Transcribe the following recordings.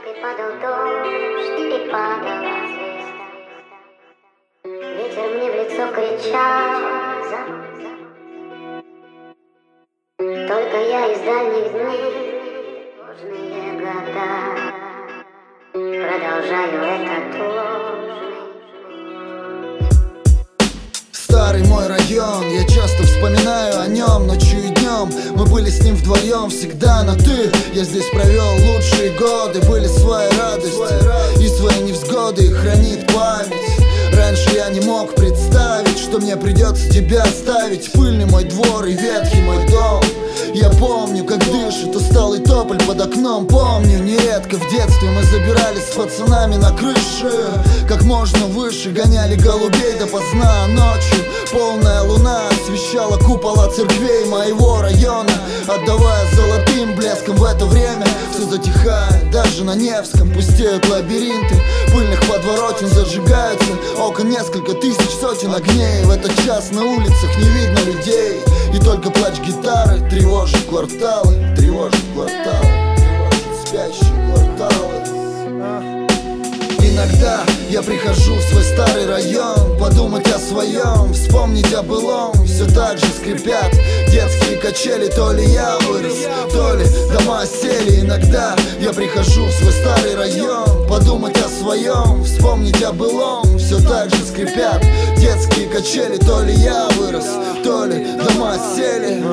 И падал дождь, и падала звезда. Ветер мне в лицо кричал: только я из дальних дней, ложные года, продолжаю этот ложный. Старый мой район, я часто вспоминаю о нем ночью и днем. Мы были с ним вдвоем, всегда на ты. Я здесь провел лучшие годы, были свои радости и свои невзгоды, хранит память. Раньше я не мог представить, что мне придется тебя оставить. Пыльный мой двор и ветхий мой дом. Я помню, как дышит усталый тополь под окном. Помню, нередко в детстве мы забирались с пацанами на крыши, как можно выше гоняли голубей допоздна. Ночью полная луна освещала купола церквей моего района, отдавая золотым блеском. В это время все затихает, даже на Невском пустеют лабиринты пыльных подворотен, зажигаются окон несколько тысяч сотен огней. В этот час на улицах не видно людей, и только плач гитары тревожит кварталы, тревожит кварталы, тревожит спящие кварталы. Иногда я прихожу в свой старый район, подумать о своем, вспомнить о былом. Все так же скрипят детские качели, то ли я вырос, то ли дома сели. Иногда я прихожу в свой старый район, подумать о своем, вспомнить о былом. Все так же скрипят детские качели, то ли я вырос, то ли дома сели.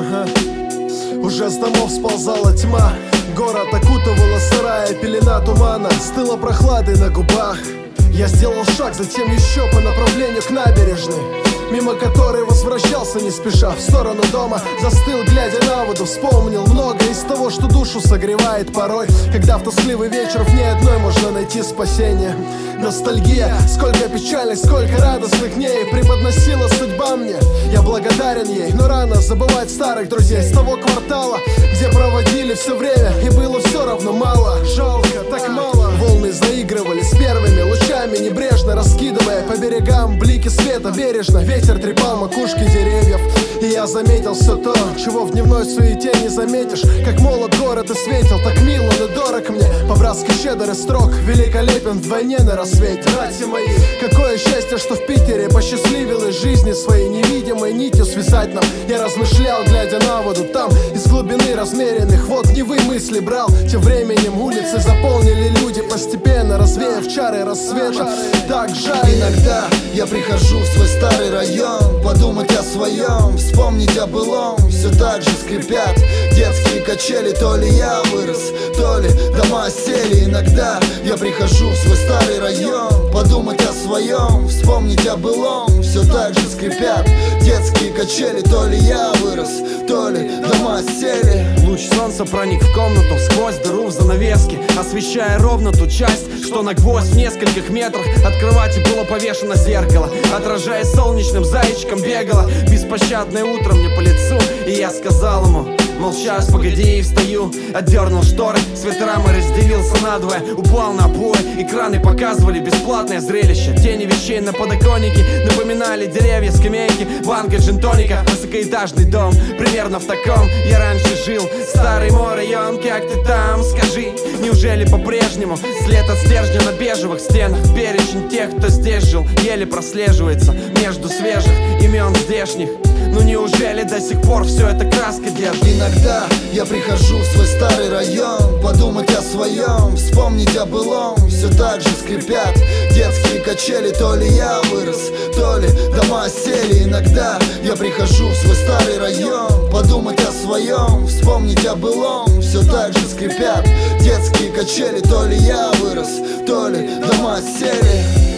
Уже с домов сползала тьма, город окутывала сырая пелена тумана, стыла прохладой на губах. Я сделал шаг, затем еще по направлению к набережной, мимо которой возвращался не спеша в сторону дома. Застыл, глядя на воду, вспомнил многое из того, что душу согревает порой, когда в тоскливый вечер в ней одной можно найти спасение. Ностальгия, сколько печальных, сколько радостных дней преподносила судьба мне. Я благодарен ей, но рано забывать старых друзей с того квартала, где проводили все время, и было все равно мало. Жалко, так мало. Волны заигрывали с первыми лучами, небрежно раскидывая по берегам блики света бережно. Ветер трепал макушки деревьев, и я заметил все то, чего в дневной суете не заметишь. Как молод город и светил, так мил он и дорог мне. По-братски щедр и строг, великолепен вдвойне на рассвете. Братья мои, какое счастье, что в Питере посчастливилось жизни своей невидимой нитью связать нам. Я размышлял, глядя на воду там, из глубины размеренных вод Невы мысли брал. Тем временем улицы заполнили люди, постепенно развеяв чары рассвета. Так жаль. Иногда я прихожу в свой старый район, подумать о своем, вспомнить о былом. Все так же скрипят детские качели, то ли я вырос, то ли дома сели. Иногда я прихожу в свой старый район, подумать о своем, вспомнить о былом. Все так же скрипят детские качели, то ли я вырос, то ли дома сели. Луч солнца проник в комнату сквозь дыру в занавеске, освещая ровно ту часть, что на гвоздь в нескольких метрах от кровати было повешено зеркало. Отражаясь солнечным зайчиком, бегало беспощадное утро мне по лицу. И я сказал ему: мол, сейчас, погоди, и встаю. Отдернул шторы, свет рамы разделился надвое, упал на обои. Экраны показывали бесплатное зрелище. Тени вещей на подоконнике напоминали деревья, скамейки, банка джин-тоника. Высокоэтажный дом, примерно в таком я раньше жил. Старый мой район, как ты там, скажи? Неужели по-прежнему след от стержня на бежевых стенах? Перечень тех, кто здесь жил, еле прослеживается между свежих имен здешних. Ну неужели до сих пор все это краской держит? Иногда я прихожу в свой старый район, подумать о своем, вспомнить о былом. Все так же скрипят детские качели, то ли я вырос, то ли дома сели. Иногда я прихожу в свой старый район, подумать о своем, вспомнить о былом. Все так же скрипят детские качели, то ли я вырос, то ли дома сели.